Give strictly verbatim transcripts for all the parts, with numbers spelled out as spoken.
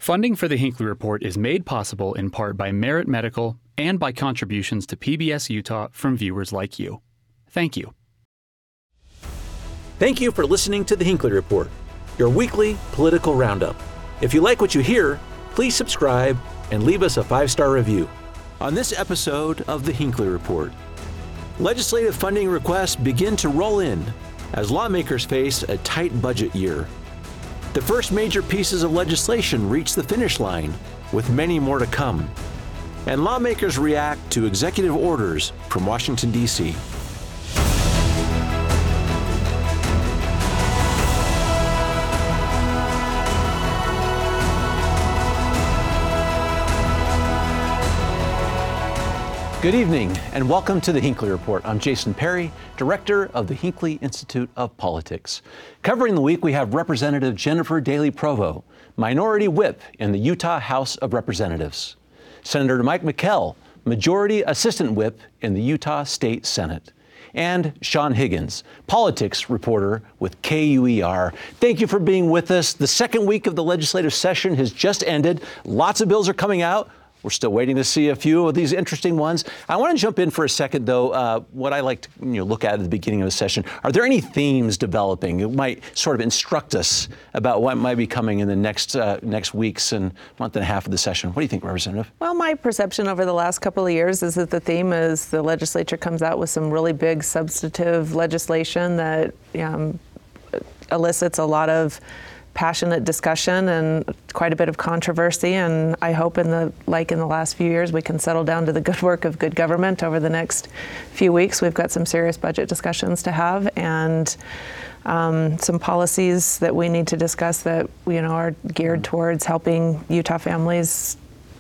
Funding for the Hinckley Report is made possible in part by Merit Medical and by contributions to P B S Utah from viewers like you. Thank you. Thank you for listening to the Hinckley Report, your weekly political roundup. If you like what you hear, please subscribe and leave us a five-star review. On this episode of the Hinckley Report, legislative funding requests begin to roll in as lawmakers face a tight budget year. The first major pieces of legislation reach the finish line, with many more to come. And lawmakers react to executive orders from Washington, D C Good evening, and welcome to the Hinckley Report. I'm Jason Perry, Director of the Hinckley Institute of Politics. Covering the week, we have Representative Jennifer Daley Provo, Minority Whip in the Utah House of Representatives, Senator Mike McKell, Majority Assistant Whip in the Utah State Senate, and Sean Higgins, politics reporter with K U E R. Thank you for being with us. The second week of the legislative session has just ended. Lots of bills are coming out. We're still waiting to see a few of these interesting ones. I want to jump in for a second, though. Uh, what I like to you know, look at at the beginning of a session, are there any themes developing that might sort of instruct us about what might be coming in the next uh, next weeks and month and a half of the session? What do you think, Representative? Well, my perception over the last couple of years is that the theme is the legislature comes out with some really big substantive legislation that um, elicits a lot of passionate discussion and quite a bit of controversy, and I hope in the like in the last few years we can settle down to the good work of good government over the next few weeks. We've got some serious budget discussions to have and um, some policies that we need to discuss that you know are geared towards helping Utah families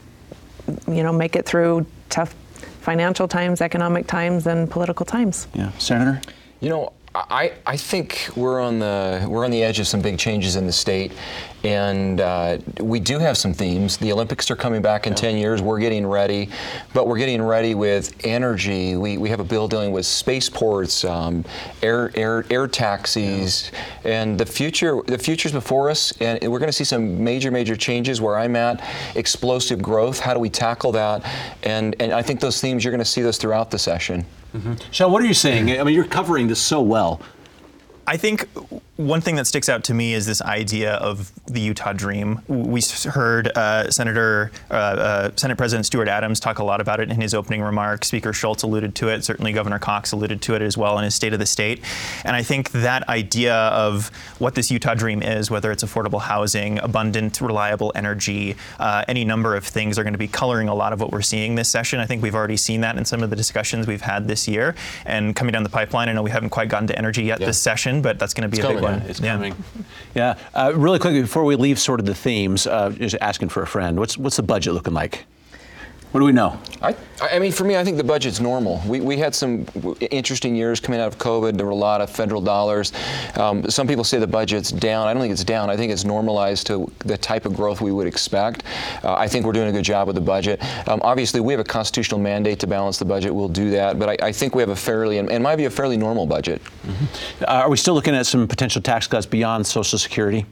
you know make it through tough financial times, economic times, and political times. Yeah, Senator? You know, I, I think we're on the we're on the edge of some big changes in the state, and uh, we do have some themes. The Olympics are coming back in yeah. ten years. We're getting ready, but we're getting ready with energy. We we have a bill dealing with spaceports, um, air air air taxis, yeah. and the future the future's before us. And we're going to see some major major changes. Where I'm at, explosive growth. How do we tackle that? And and I think those themes you're going to see those throughout the session. Mm-hmm. Sean, what are you saying? I mean, you're covering this so well. I think one thing that sticks out to me is this idea of the Utah dream. We heard uh, Senator, uh, uh, Senate President Stuart Adams talk a lot about it in his opening remarks. Speaker Schultz alluded to it. Certainly Governor Cox alluded to it as well in his State of the State. And I think that idea of what this Utah dream is, whether it's affordable housing, abundant, reliable energy, uh, any number of things are going to be coloring a lot of what we're seeing this session. I think we've already seen that in some of the discussions we've had this year. And coming down the pipeline, I know we haven't quite gotten to energy yet yeah. this session, but that's going to be it's a big coming. one. It's yeah. coming. Yeah. Uh, really quickly, before we leave sort of the themes, uh, just asking for a friend, what's what's the budget looking like? What do we know? I, I mean, for me, I think the budget's normal. We, we had some interesting years coming out of COVID. There were a lot of federal dollars. Um, some people say the budget's down. I don't think it's down. I think it's normalized to the type of growth we would expect. Uh, I think we're doing a good job with the budget. Um, obviously, we have a constitutional mandate to balance the budget. We'll do that. But I, I think we have a fairly, in my view, a fairly normal budget. Mm-hmm. Uh, are we still looking at some potential tax cuts beyond Social Security?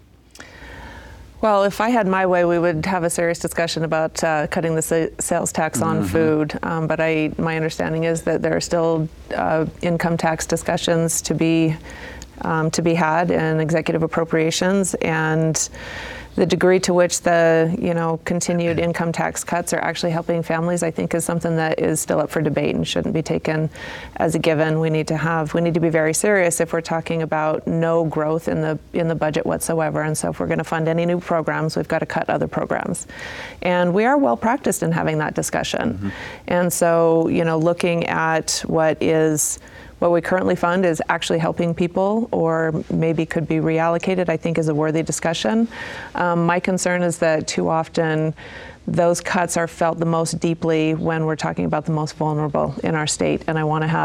Well, if I had my way, we would have a serious discussion about uh, cutting the sa- sales tax on mm-hmm. food. Um, but I, my understanding is that there are still uh, income tax discussions to be um, to be had in executive appropriations, and the degree to which the you know continued income tax cuts are actually helping families, I think, is something that is still up for debate and shouldn't be taken as a given. We need to have we need to be very serious if we're talking about no growth in the in the budget whatsoever. And so if we're going to fund any new programs, we've got to cut other programs. And we are well practiced in having that discussion. Mm-hmm. And so you know looking at what is what we currently fund is actually helping people or maybe could be reallocated, I think is a worthy discussion. Um, my concern is that too often those cuts are felt the most deeply when we're talking about the most vulnerable in our state. And I want to have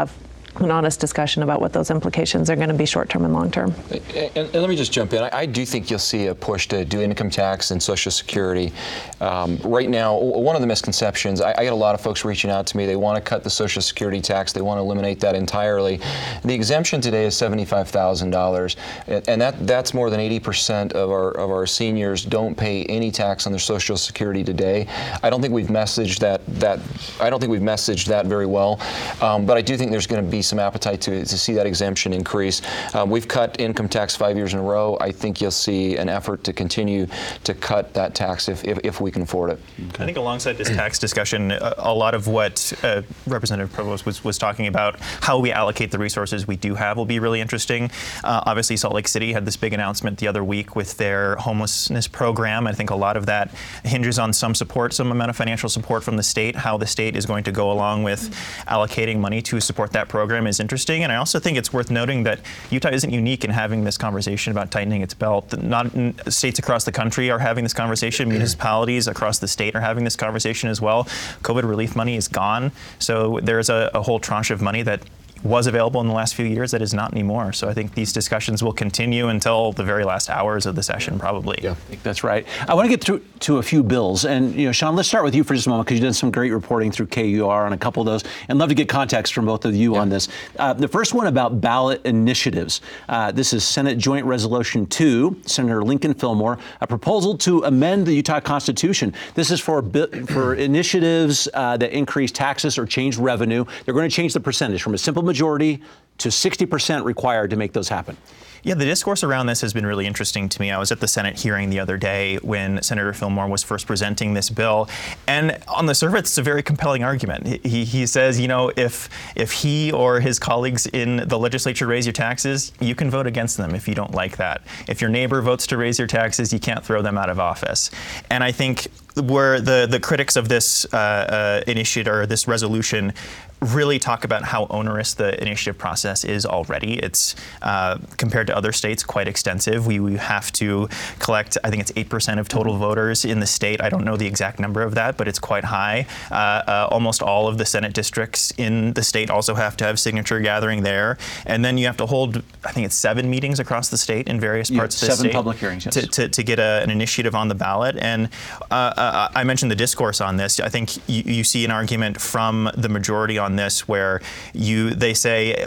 an honest discussion about what those implications are going to be short-term and long-term. And, and let me just jump in. I, I do think you'll see a push to do income tax and Social Security. Um, right now, one of the misconceptions, I, I get a lot of folks reaching out to me. They want to cut the Social Security tax. They want to eliminate that entirely. The exemption today is seventy-five thousand dollars, and that that's more than eighty percent of our of our seniors don't pay any tax on their Social Security today. I don't think we've messaged that that I don't think we've messaged that very well, um, but I do think there's going to be some appetite to, to see that exemption increase. Um, we've cut income tax five years in a row. I think you'll see an effort to continue to cut that tax if, if, if we can afford it. Okay. I think alongside this tax discussion, a, a lot of what uh, Representative Provost was, was talking about, how we allocate the resources we do have, will be really interesting. Uh, obviously, Salt Lake City had this big announcement the other week with their homelessness program. I think a lot of that hinges on some support, some amount of financial support from the state. How the state is going to go along with allocating money to support that program is interesting, and I also think it's worth noting that Utah isn't unique in having this conversation about tightening its belt. Not states across the country are having this conversation. Municipalities across the state are having this conversation as well. COVID relief money is gone, so there's a, a whole tranche of money that was available in the last few years that is not anymore. So I think these discussions will continue until the very last hours of the session, probably. Yeah, I think that's right. I want to get through to a few bills. And, you know, Sean, let's start with you for just a moment, because you've done some great reporting through K U R on a couple of those, and love to get context from both of you yeah. on this. Uh, the first one about ballot initiatives. Uh, this is Senate Joint Resolution two, Senator Lincoln Fillmore, a proposal to amend the Utah Constitution. This is for for initiatives uh, that increase taxes or change revenue. They're going to change the percentage from a simple majority to sixty percent required to make those happen. Yeah, the discourse around this has been really interesting to me. I was at the Senate hearing the other day when Senator Fillmore was first presenting this bill, and on the surface, it's a very compelling argument. He, he says, you know, if if he or his colleagues in the legislature raise your taxes, you can vote against them if you don't like that. If your neighbor votes to raise your taxes, you can't throw them out of office. And I think where the, the critics of this uh, uh, initiative or this resolution really talk about how onerous the initiative process is already. It's, uh, compared to other states, quite extensive. We, we have to collect, I think it's eight percent of total voters in the state. I don't know the exact number of that, but it's quite high. Uh, uh, almost all of the Senate districts in the state also have to have signature gathering there. And then you have to hold, I think it's seven meetings across the state in various yeah, parts of the seven state. public hearings, yes. to, to, to get a, an initiative on the ballot. And uh, uh, I mentioned the discourse on this. I think you, you see an argument from the majority on this where you they say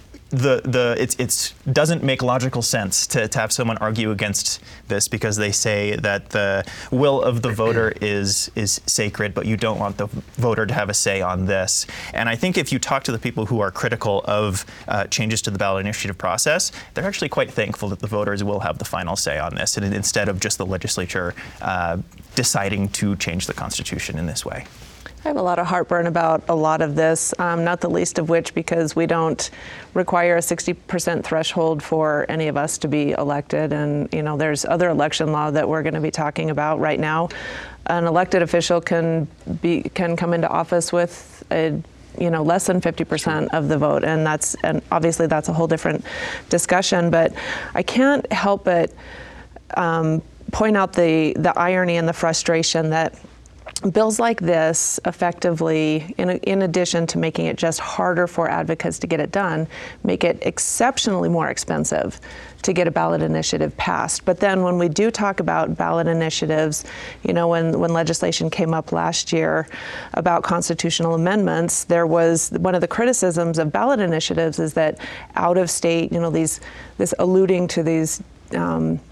the the it's it's doesn't make logical sense to, to have someone argue against this, because they say that the will of the voter is is sacred, but you don't want the voter to have a say on this. And I think if you talk to the people who are critical of uh, changes to the ballot initiative process, they're actually quite thankful that the voters will have the final say on this, and instead of just the legislature uh, deciding to change the Constitution in this way. I have a lot of heartburn about a lot of this, um, not the least of which because we don't require a sixty percent threshold for any of us to be elected. And, you know, there's other election law that we're going to be talking about right now. An elected official can be can come into office with a you know, less than fifty percent of the vote. And that's, and obviously that's a whole different discussion, but I can't help but um, point out the, the irony and the frustration that bills like this effectively, in, in addition to making it just harder for advocates to get it done, make it exceptionally more expensive to get a ballot initiative passed. But then when we do talk about ballot initiatives, you know, when, when legislation came up last year about constitutional amendments, there was one of the criticisms of ballot initiatives is that out of state, you know, these, this alluding to these um,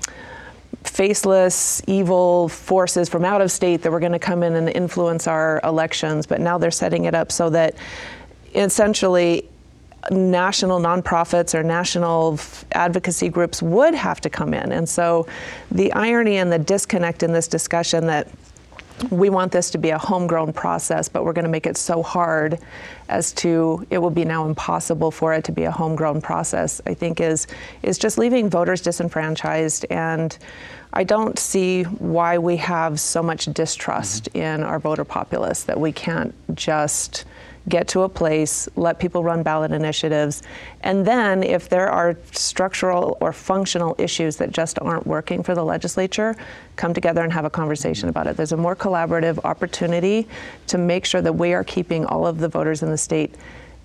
faceless, evil forces from out of state that were going to come in and influence our elections, but now they're setting it up so that essentially national nonprofits or national advocacy groups would have to come in. And so the irony and the disconnect in this discussion that we want this to be a homegrown process, but we're going to make it so hard as to it will be now impossible for it to be a homegrown process, I think is is just leaving voters disenfranchised. And I don't see why we have so much distrust mm-hmm. in our voter populace that we can't just get to a place, let people run ballot initiatives, and then if there are structural or functional issues that just aren't working for the legislature, come together and have a conversation about it. There's a more collaborative opportunity to make sure that we are keeping all of the voters in the state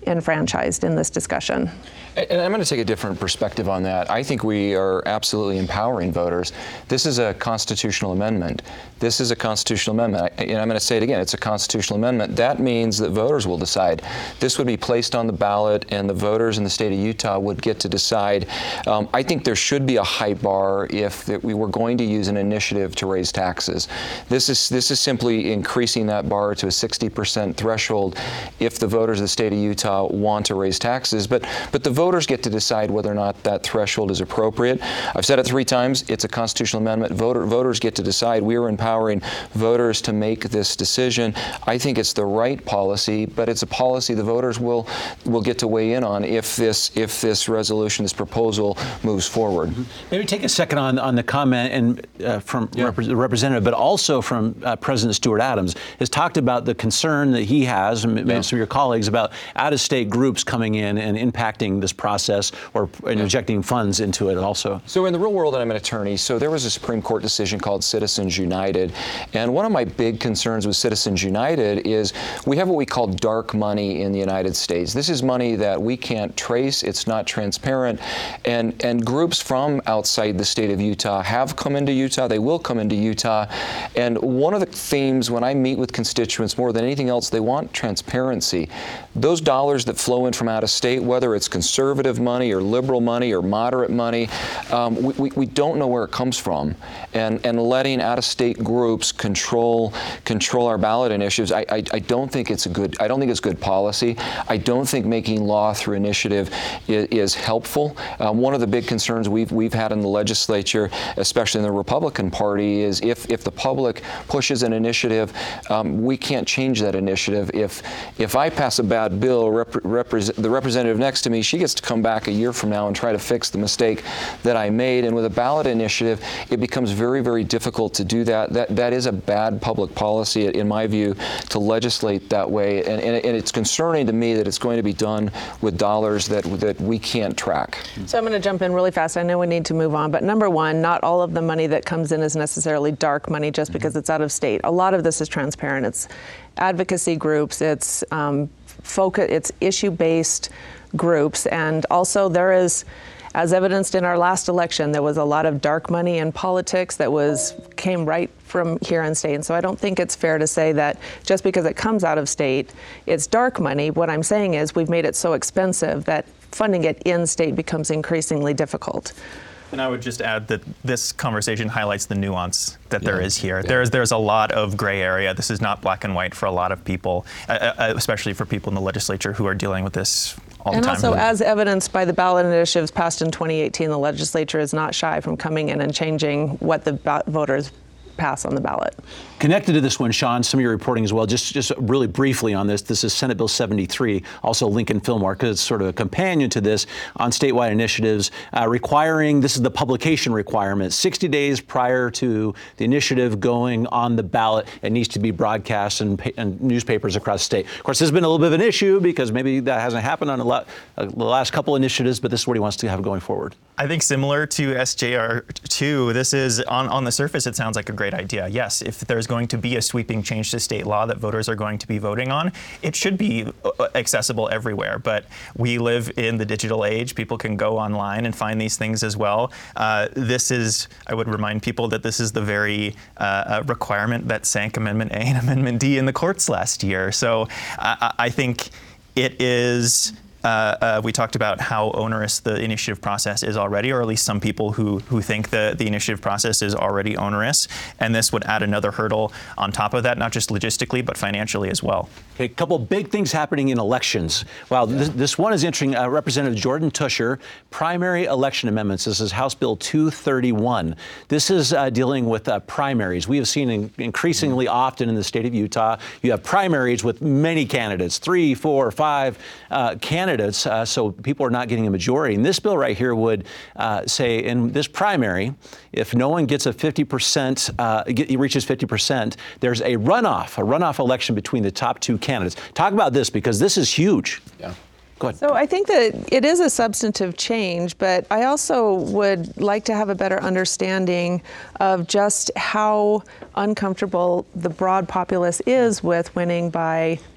enfranchised in this discussion. And I'm going to take a different perspective on that. I think we are absolutely empowering voters. This is a constitutional amendment. This is a constitutional amendment. I, and I'm going to say it again, it's a constitutional amendment. That means that voters will decide. This would be placed on the ballot, and the voters in the state of Utah would get to decide. Um, I think there should be a high bar if that we were going to use an initiative to raise taxes. This is, this is simply increasing that bar to a sixty percent threshold if the voters of the state of Utah want to raise taxes. But, but the voters get to decide whether or not that threshold is appropriate. I've said it three times. It's a constitutional amendment. Voter, voters get to decide. We are empowering voters to make this decision. I think it's the right policy, but it's a policy the voters will will get to weigh in on if this if this resolution, this proposal moves forward. Mm-hmm. Maybe take a second on, on the comment and uh, from yeah. rep- the representative, but also from uh, President Stuart Adams has talked about the concern that he has, and yeah. some of your colleagues, about out-of-state groups coming in and impacting this process or injecting funds into it also. So in the real world, and I'm an attorney, so there was a Supreme Court decision called Citizens United. And one of my big concerns with Citizens United is we have what we call dark money in the United States. This is money that we can't trace. It's not transparent. And, and groups from outside the state of Utah have come into Utah. They will come into Utah. And one of the themes when I meet with constituents more than anything else, they want transparency. Those dollars that flow in from out of state, whether it's conservative money or liberal money or moderate money, um, we, we, we don't know where it comes from. And, and letting out-of-state groups control control our ballot initiatives, I, I, I don't think it's a good. I don't think it's good policy. I don't think making law through initiative is, is helpful. Um, one of the big concerns we've we've had in the legislature, especially in the Republican Party, is if if the public pushes an initiative, um, we can't change that initiative. If if I pass a bad bill, rep, represent, the representative next to me, she gets to come back a year from now and try to fix the mistake that I made. And with a ballot initiative, it becomes very, very difficult to do that. That that is a bad public policy, in my view, to legislate that way. And, and, and it's concerning to me that it's going to be done with dollars that that we can't track. So I'm going to jump in really fast. I know we need to move on, but number one, not all of the money that comes in is necessarily dark money just because mm-hmm. it's out of state. A lot of this is transparent. It's advocacy groups. It's um, focus. It's issue-based groups, and also there is, as evidenced in our last election, there was a lot of dark money in politics that was came right from here in state. And so I don't think it's fair to say that just because it comes out of state, it's dark money. What I'm saying is we've made it so expensive that funding it in state becomes increasingly difficult. And I would just add that this conversation highlights the nuance that yeah. there is here. Yeah. There's there's a lot of gray area. This is not black and white for a lot of people, uh, especially for people in the legislature who are dealing with this all the and time. And also, as evidenced by the ballot initiatives passed in twenty eighteen, the legislature is not shy from coming in and changing what the ba- voters pass on the ballot. Connected to this one, Sean, some of your reporting as well, just just really briefly on this. This is Senate Bill seventy-three, also Lincoln Fillmore, because it's sort of a companion to this on statewide initiatives, uh, requiring, this is the publication requirement, sixty days prior to the initiative going on the ballot, it needs to be broadcast in, in newspapers across the state. Of course, this has been a little bit of an issue because maybe that hasn't happened on a lot, uh, the last couple initiatives, but this is what he wants to have going forward. I think similar to S J R two, this is, on, on the surface, it sounds like a great idea. Yes, if there's going to be a sweeping change to state law that voters are going to be voting on, it should be accessible everywhere. But we live in the digital age. People can go online and find these things as well. Uh, this is, I would remind people that this is the very uh, requirement that sank Amendment A and Amendment D in the courts last year. So uh, I think it is... Uh, uh, we talked about how onerous the initiative process is already, or at least some people who who think the, the initiative process is already onerous. And this would add another hurdle on top of that, not just logistically, but financially as well. Okay, a couple big things happening in elections. Wow, yeah. this, this one is interesting. Uh, Representative Jordan Tusher, primary election amendments. This is House Bill two thirty-one. This is uh, dealing with uh, primaries. We have seen in, increasingly mm-hmm. often in the state of Utah, you have primaries with many candidates, three, four, five uh, candidates. Uh, so people are not getting a majority. And this bill right here would uh, say in this primary, if no one gets a fifty percent, uh, get, reaches fifty percent, there's a runoff, a runoff election between the top two candidates. Talk about this because this is huge. Yeah. Go ahead. So I think that it is a substantive change, but I also would like to have a better understanding of just how uncomfortable the broad populace is with winning by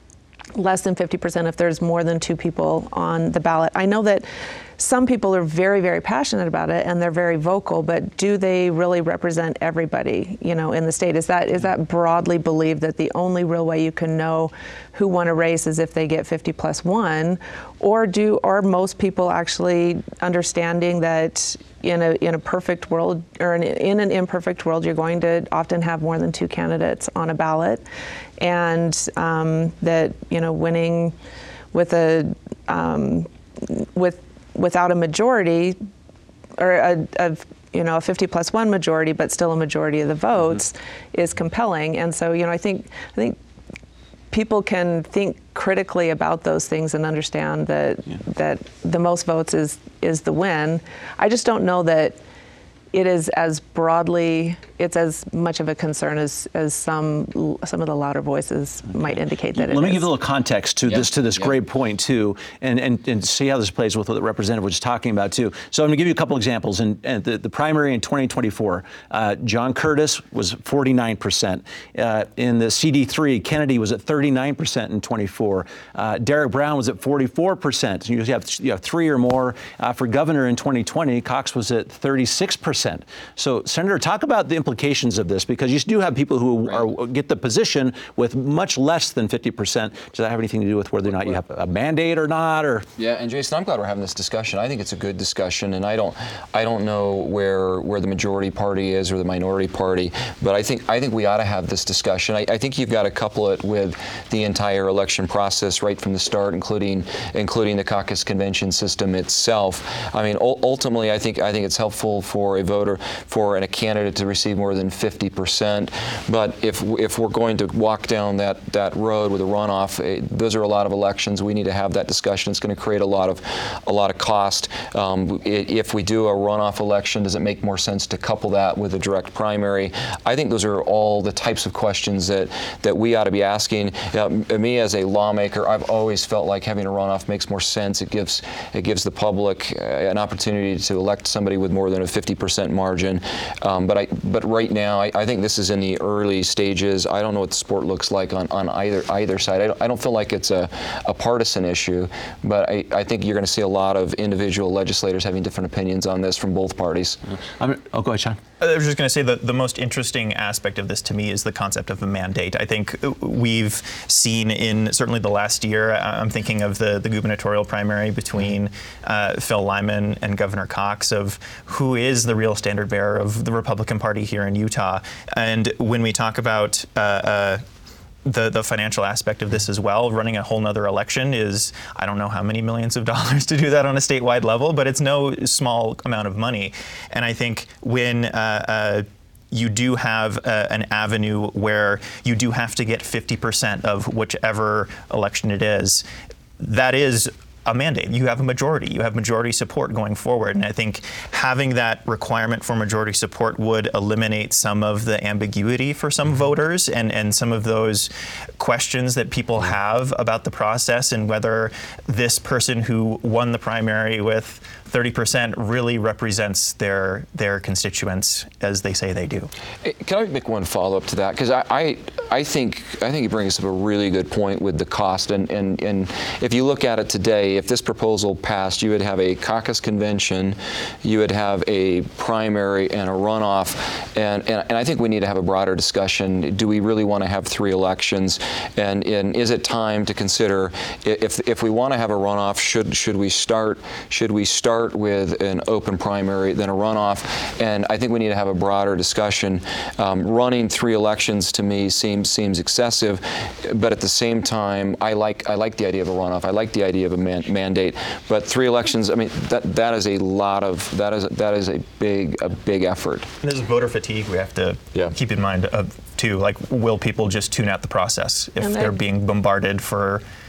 less than fifty percent if there's more than two people on the ballot. I know that some people are very, very passionate about it and they're very vocal, but do they really represent everybody, you know, in the state? Is that is that broadly believed that the only real way you can know who won a race is if they get fifty plus one? Or do are most people actually understanding that in a in a perfect world, or in, in an imperfect world, you're going to often have more than two candidates on a ballot, and um, that, you know, winning with a um, with without a majority, or a, a you know a fifty plus one majority, but still a majority of the votes, mm-hmm. is compelling. And so, you know, I think I think people can think critically about those things and understand that yeah. that the most votes is is the win. I just don't know that it is as broadly, it's as much of a concern as, as some some of the louder voices okay. might indicate that Let it me is. give a little context to yep. this to this yep. great point too, and, and and see how this plays with what the representative was talking about too. So I'm going to give you a couple examples. In, in the, the primary in twenty twenty-four, uh, John Curtis was forty-nine percent. Uh, in the C D three, Kennedy was at thirty-nine percent in twenty-four. Uh, Derek Brown was at forty-four percent. You have, you have three or more. Uh, for governor in twenty twenty, Cox was at thirty-six percent. So, Senator, talk about the implications of this, because you do have people who right. are, get the position with much less than fifty percent. Does that have anything to do with whether or not you have a mandate or not? Or yeah, and Jason, I'm glad we're having this discussion. I think it's a good discussion, and I don't, I don't know where where the majority party is or the minority party, but I think I think we ought to have this discussion. I, I think you've got to couple it with the entire election process right from the start, including including the caucus convention system itself. I mean, ultimately, I think I think it's helpful for a voter, for a candidate to receive more than fifty percent. But if if we're going to walk down that that road with a runoff, eh, those are a lot of elections. We need to have that discussion. It's going to create a lot of a lot of cost. Um, if we do a runoff election, does it make more sense to couple that with a direct primary? I think those are all the types of questions that that we ought to be asking. Uh, me as a lawmaker, I've always felt like having a runoff makes more sense. It gives it gives the public uh, an opportunity to elect somebody with more than a fifty percent margin. Um, but I but right now, I, I think this is in the early stages. I don't know what the sport looks like on, on either either side. I don't, I don't feel like it's a, a partisan issue, but I, I think you're going to see a lot of individual legislators having different opinions on this from both parties. I'm, oh, go ahead, Sean. I was just going to say that the most interesting aspect of this to me is the concept of a mandate. I think we've seen in certainly the last year, I'm thinking of the, the gubernatorial primary between uh, Phil Lyman and Governor Cox, of who is the real standard bearer of the Republican Party here in Utah. And when we talk about uh, uh, The, the financial aspect of this as well, running a whole nother election is, I don't know how many millions of dollars to do that on a statewide level, but it's no small amount of money. And I think when uh, uh, you do have uh, an avenue where you do have to get fifty percent of whichever election it is, that is a mandate. You have a majority. You have majority support going forward. And I think having that requirement for majority support would eliminate some of the ambiguity for some voters and, and some of those questions that people have about the process and whether this person who won the primary with thirty percent really represents their their constituents as they say they do. Can I make one follow-up to that? Because I, I I think I think you bring us up a really good point with the cost. And, and, and if you look at it today, if this proposal passed, you would have a caucus convention, you would have a primary and a runoff. And, and, and I think we need to have a broader discussion. Do we really want to have three elections? And, and is it time to consider, if if we want to have a runoff, should should we start should we start with an open primary, then a runoff? And I think we need to have a broader discussion. Um, running three elections to me seems seems excessive, but at the same time, I like I like the idea of a runoff. I like the idea of a man, mandate. But three elections, I mean, that that is a lot of that is that is a big a big effort. And there's voter fatigue we have to yeah. keep in mind of too. Like, will people just tune out the process if they're being bombarded for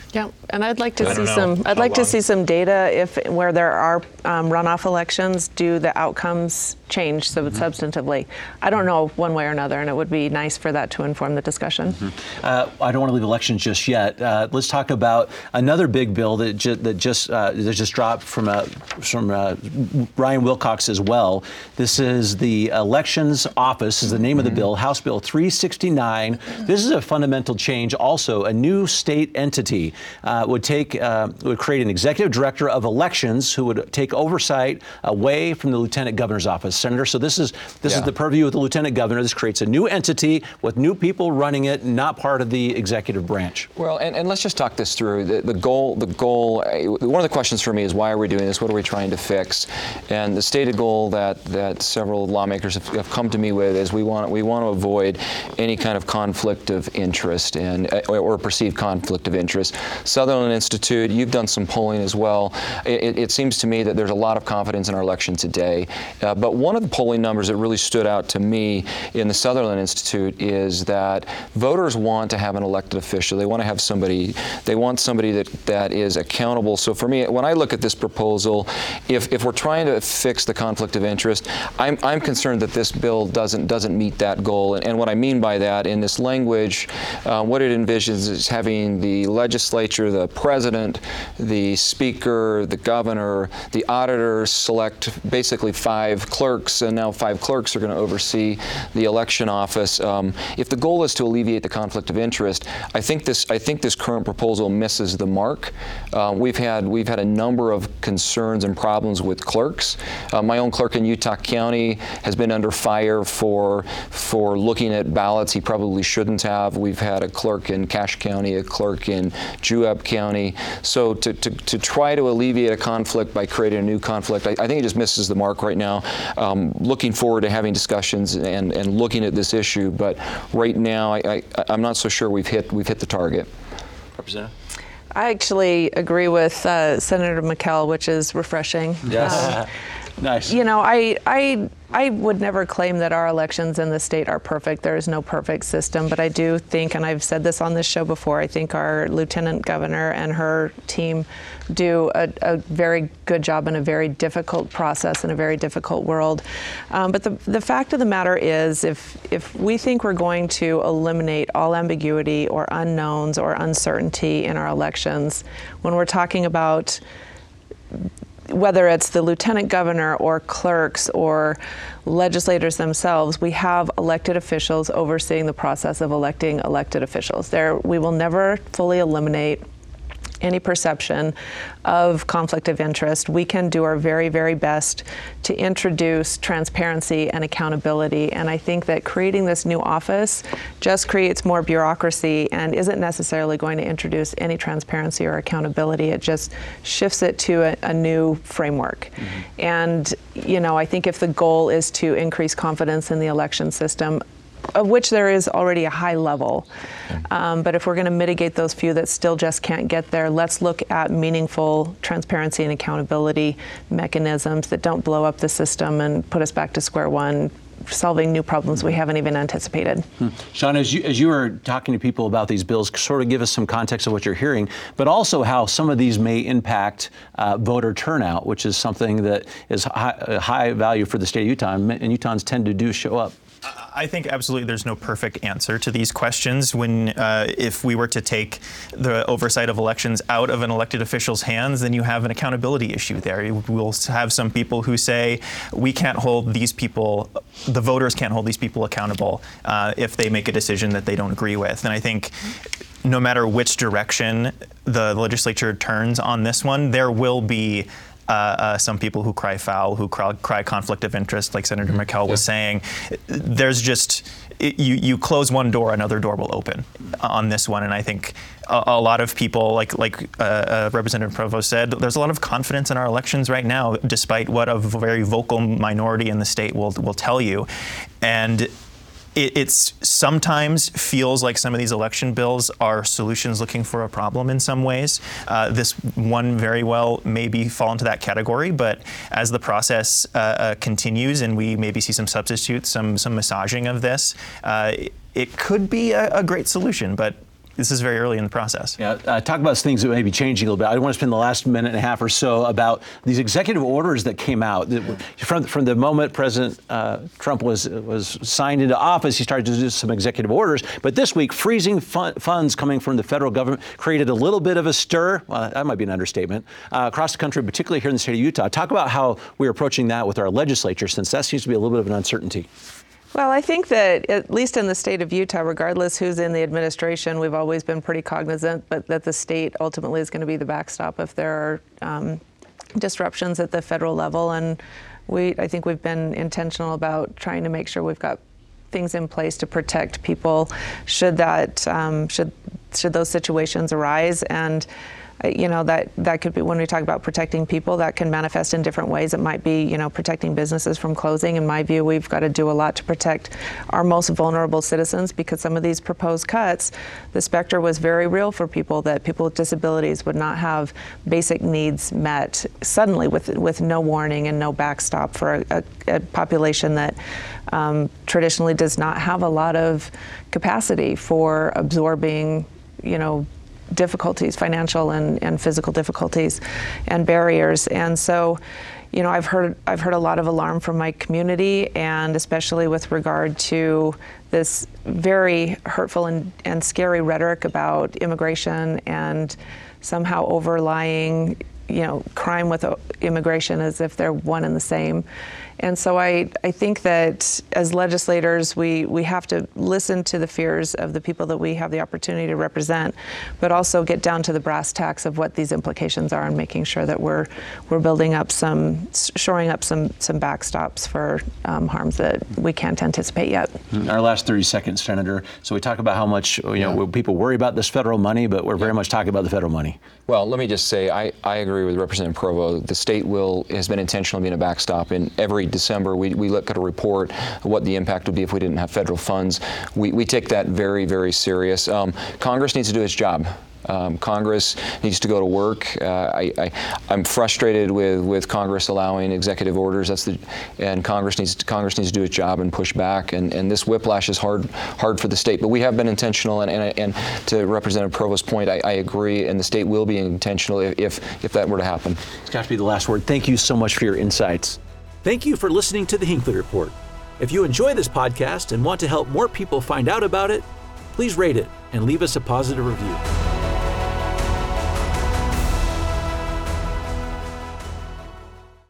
Yeah, and I'd like to I see don't know some. I'd how like to long. see some data if where there are um, runoff elections, do the outcomes change so Mm-hmm. substantively? I don't know one way or another, and it would be nice for that to inform the discussion. Mm-hmm. Uh, I don't want to leave elections just yet. Uh, let's talk about another big bill that ju- that just uh, that just dropped from uh, from uh, Ryan Wilcox as well. This is the Elections Office is the name mm-hmm. of the bill, House Bill three sixty-nine. This is a fundamental change. Also, a new state entity uh, would take uh, would create an executive director of elections who would take oversight away from the lieutenant governor's office. Senator, so this is this Yeah. is the purview of the lieutenant governor. This creates a new entity with new people running it, not part of the executive branch. Well, and, and let's just talk this through. The, the goal, the goal. One of the questions for me is why are we doing this? What are we trying to fix? And the stated goal that that several lawmakers have, have come to me with is we want we want to avoid any kind of conflict of interest and or, or perceived conflict of interest. Sutherland Institute, you've done some polling as well. It, it seems to me that there's a lot of confidence in our election today. Uh, but one of the polling numbers that really stood out to me in the Sutherland Institute is that voters want to have an elected official. They want to have somebody, they want somebody that, that is accountable. So for me, when I look at this proposal, if, if we're trying to fix the conflict of interest, I'm, I'm concerned that this bill doesn't, doesn't meet that goal. And, and what I mean by that, in this language, uh, what it envisions is having the legislature, the president, the speaker, the governor, the auditors select basically five clerks, and now five clerks are going to oversee the election office. Um, if the goal is to alleviate the conflict of interest, I think this I think this current proposal misses the mark. Uh, we've had we've had a number of concerns and problems with clerks. Uh, my own clerk in Utah County has been under fire for for looking at ballots he probably shouldn't have. We've had a clerk in Cache County, a clerk in Juab County. So to, to, to try to alleviate a conflict by creating a new conflict, I, I think it just misses the mark right now. Um, looking forward to having discussions and, and looking at this issue, but right now I, I, I'm not so sure we've hit we've hit the target. Representative? I actually agree with uh, Senator McKell, which is refreshing. Yes. Uh, Nice. You know, I, I, I would never claim that our elections in the state are perfect. There is no perfect system, but I do think, and I've said this on this show before, I think our lieutenant governor and her team do a, a very good job in a very difficult process in a very difficult world. Um, but the, the fact of the matter is, if, if we think we're going to eliminate all ambiguity or unknowns or uncertainty in our elections, when we're talking about whether it's the lieutenant governor or clerks or legislators themselves, we have elected officials overseeing the process of electing elected officials. There, we will never fully eliminate any perception of conflict of interest. We can do our very, very best to introduce transparency and accountability. And I think that creating this new office just creates more bureaucracy and isn't necessarily going to introduce any transparency or accountability. It just shifts it to a, a new framework. Mm-hmm. And, you know, I think if the goal is to increase confidence in the election system, of which there is already a high level. Um, but if we're going to mitigate those few that still just can't get there, let's look at meaningful transparency and accountability mechanisms that don't blow up the system and put us back to square one, solving new problems we haven't even anticipated. Hmm. Sean, as you, as you were talking to people about these bills, sort of give us some context of what you're hearing, but also how some of these may impact uh, voter turnout, which is something that is high, high value for the state of Utah, and Utahns tend to do show up. I think absolutely there's no perfect answer to these questions. When uh, if we were to take the oversight of elections out of an elected official's hands, then you have an accountability issue there. We'll have some people who say we can't hold these people, the voters can't hold these people accountable uh, if they make a decision that they don't agree with. And I think no matter which direction the legislature turns on this one, there will be Uh, uh, some people who cry foul, who cry, cry conflict of interest, like Senator mm-hmm. McKell was yeah. saying. There's just, it, you, you close one door, another door will open on this one. And I think a, a lot of people, like, like uh, uh, Representative Provost said, there's a lot of confidence in our elections right now, despite what a very vocal minority in the state will, will tell you. And it it's sometimes feels like some of these election bills are solutions looking for a problem in some ways. Uh, this one very well maybe fall into that category, but as the process uh, uh, continues and we maybe see some substitutes, some some massaging of this, uh, it could be a, a great solution. But this is very early in the process. Yeah, uh, talk about things that may be changing a little bit. I want to spend the last minute and a half or so about these executive orders that came out. From, from the moment President uh, Trump was was signed into office, he started to do some executive orders. But this week, freezing fun, funds coming from the federal government created a little bit of a stir. Well, that might be an understatement. Uh, across the country, particularly here in the state of Utah. Talk about how we're approaching that with our legislature, since that seems to be a little bit of an uncertainty. Well, I think that at least in the state of Utah, regardless who's in the administration, we've always been pretty cognizant but that the state ultimately is going to be the backstop if there are um, disruptions at the federal level. And we, I think we've been intentional about trying to make sure we've got things in place to protect people should that um, should should those situations arise. And you know, that, that could be, when we talk about protecting people, that can manifest in different ways. It might be, you know, protecting businesses from closing. In my view, we've got to do a lot to protect our most vulnerable citizens, because some of these proposed cuts, the specter was very real for people, that people with disabilities would not have basic needs met suddenly with, with no warning and no backstop for a, a, a population that um, traditionally does not have a lot of capacity for absorbing, you know, difficulties, financial and, and physical difficulties and barriers. And so, you know, I've heard I've heard a lot of alarm from my community, and especially with regard to this very hurtful and, and scary rhetoric about immigration and somehow overlying, you know, crime with immigration as if they're one and the same. And so I, I think that as legislators, we, we have to listen to the fears of the people that we have the opportunity to represent, but also get down to the brass tacks of what these implications are and making sure that we're we're building up some, shoring up some some backstops for um, harms that we can't anticipate yet. Our last thirty seconds, Senator. So we talk about how much, you know, yeah. people worry about this federal money, but we're very yeah. much talking about the federal money. Well, let me just say, I, I agree with Representative Provo. The state will has been intentional in being a backstop. In every December, we, we look at a report of what the impact would be if we didn't have federal funds. We, we take that very, very serious. Um, Congress needs to do its job. Um, Congress needs to go to work. Uh, I, I, I'm frustrated with, with Congress allowing executive orders. That's the, and Congress needs to, Congress needs to do its job and push back. And, and this whiplash is hard hard for the state. But we have been intentional. And, and, and to Representative Provo's point, I, I agree. And the state will be intentional if, if if that were to happen. It's got to be the last word. Thank you so much for your insights. Thank you for listening to the Hinckley Report. If you enjoy this podcast and want to help more people find out about it, please rate it and leave us a positive review.